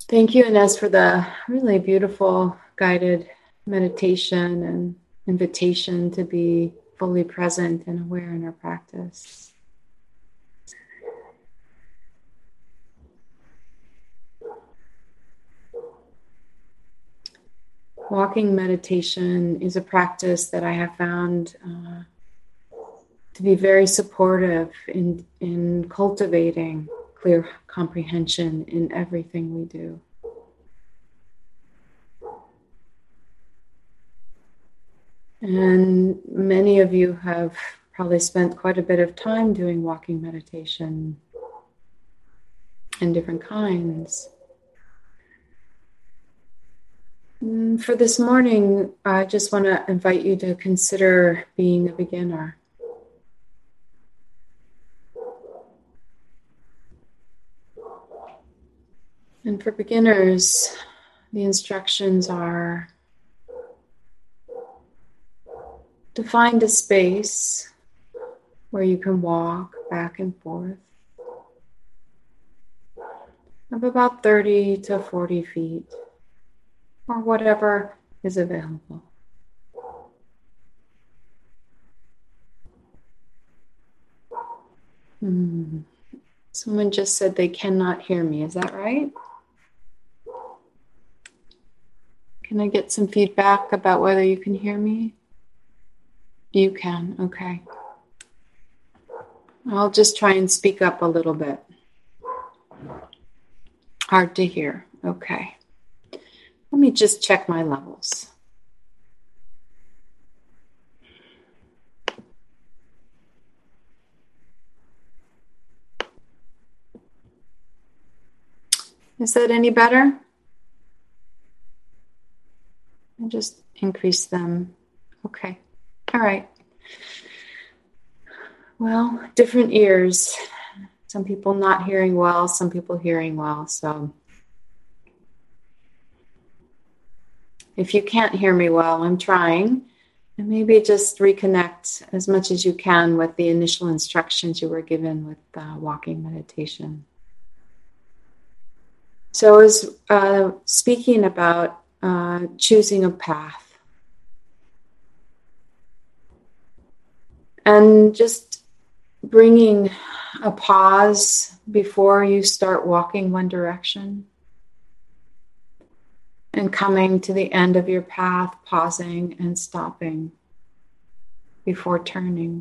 Thank you, Ines, for the really beautiful guided meditation and invitation to be fully present and aware in our practice. Walking meditation is a practice that I have found to be very supportive in cultivating clear comprehension in everything we do. And many of you have probably spent quite a bit of time doing walking meditation in different kinds. For this morning, I just want to invite you to consider being a beginner. And for beginners, the instructions are to find a space where you can walk back and forth of about 30 to 40 feet, or whatever is available. Someone just said they cannot hear me. Is that right? Can I get some feedback about whether you can hear me? You can, okay. I'll just try and speak up a little bit. Hard to hear, okay. Let me just check my levels. Is that any better? I'll just increase them. Okay, all right. Well, different ears. Some people not hearing well, some people hearing well. So if you can't hear me well, I'm trying. And maybe just reconnect as much as you can with the initial instructions you were given with walking meditation. So I was speaking about choosing a path. And just bringing a pause before you start walking one direction. And coming to the end of your path, pausing and stopping before turning.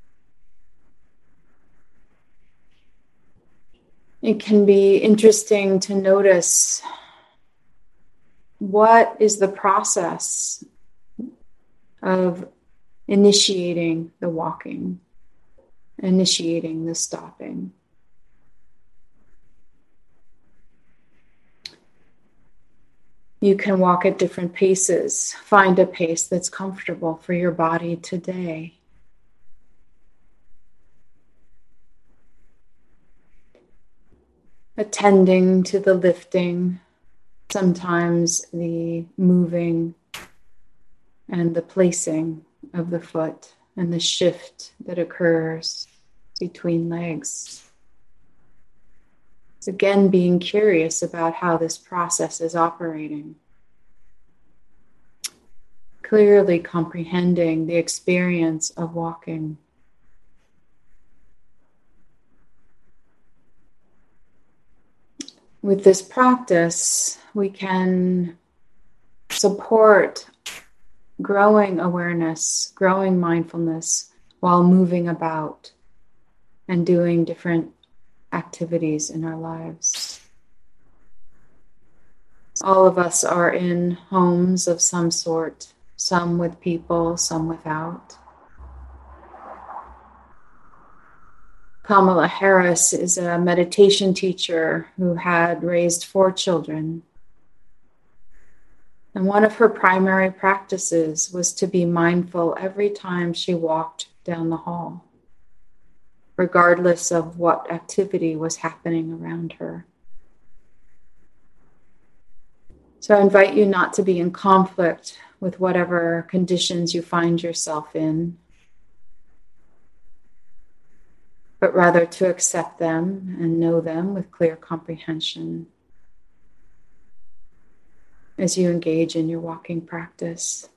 It can be interesting to notice what is the process of initiating the walking, initiating the stopping. You can walk at different paces. Find a pace that's comfortable for your body today. Attending to the lifting, sometimes the moving and the placing of the foot and the shift that occurs between legs. It's again being curious about how this process is operating. Clearly comprehending the experience of walking. With this practice, we can support growing awareness, growing mindfulness while moving about and doing different activities in our lives. All of us are in homes of some sort, some with people, some without. Kamala Harris is a meditation teacher who had raised 4 children. And one of her primary practices was to be mindful every time she walked down the hall, regardless of what activity was happening around her. So I invite you not to be in conflict with whatever conditions you find yourself in, but rather to accept them and know them with clear comprehension. as you engage in your walking practice.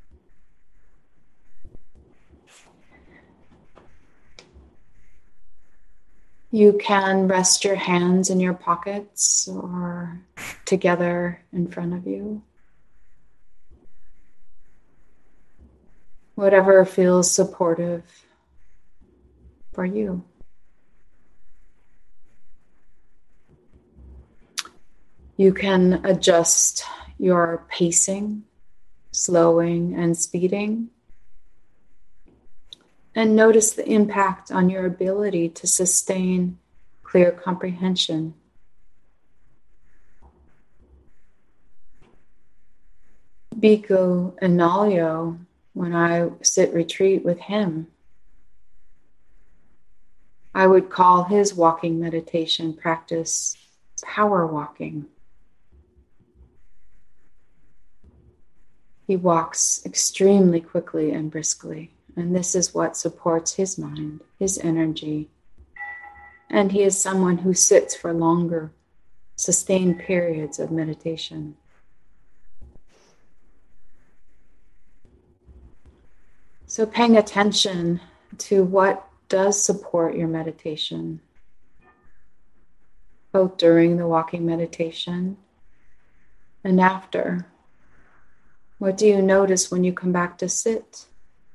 You can rest your hands in your pockets or together in front of you. Whatever feels supportive for you. You can adjust your pacing, slowing and speeding, and notice the impact on your ability to sustain clear comprehension. Bhikkhu Analayo, when I sit retreat with him, I would call his walking meditation practice power walking. He walks extremely quickly and briskly, and this is what supports his mind, his energy. And he is someone who sits for longer, sustained periods of meditation. So paying attention to what does support your meditation, both during the walking meditation and after. What do you notice when you come back to sit?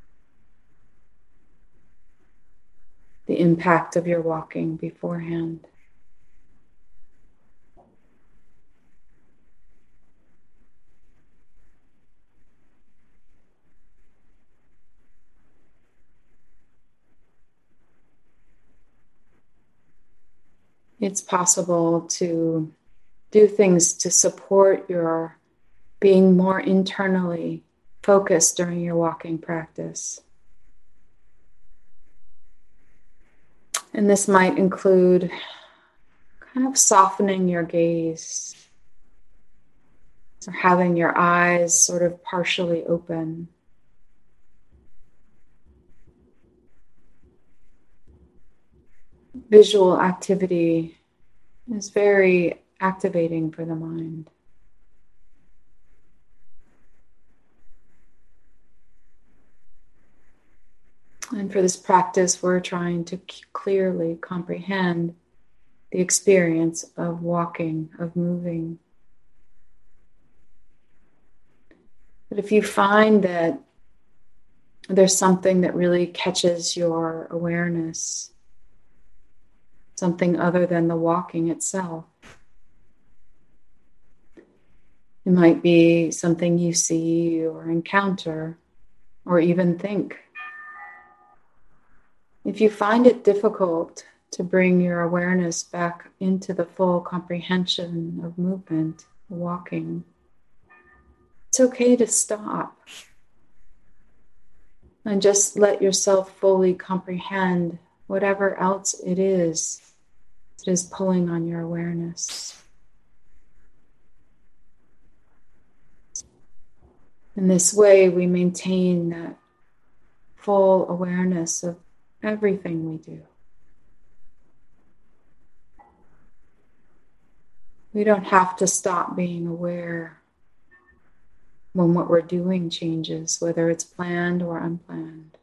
The impact of your walking beforehand. It's possible to do things to support your being more internally focused during your walking practice. And this might include kind of softening your gaze or having your eyes sort of partially open. Visual activity is very activating for the mind. And for this practice, we're trying to clearly comprehend the experience of walking, of moving. But if you find that there's something that really catches your awareness, something other than the walking itself, it might be something you see or encounter or even think. If you find it difficult to bring your awareness back into the full comprehension of movement, walking, it's okay to stop and just let yourself fully comprehend whatever else it is that is pulling on your awareness. In this way, we maintain that full awareness of everything we do. We don't have to stop being aware when what we're doing changes, whether it's planned or unplanned.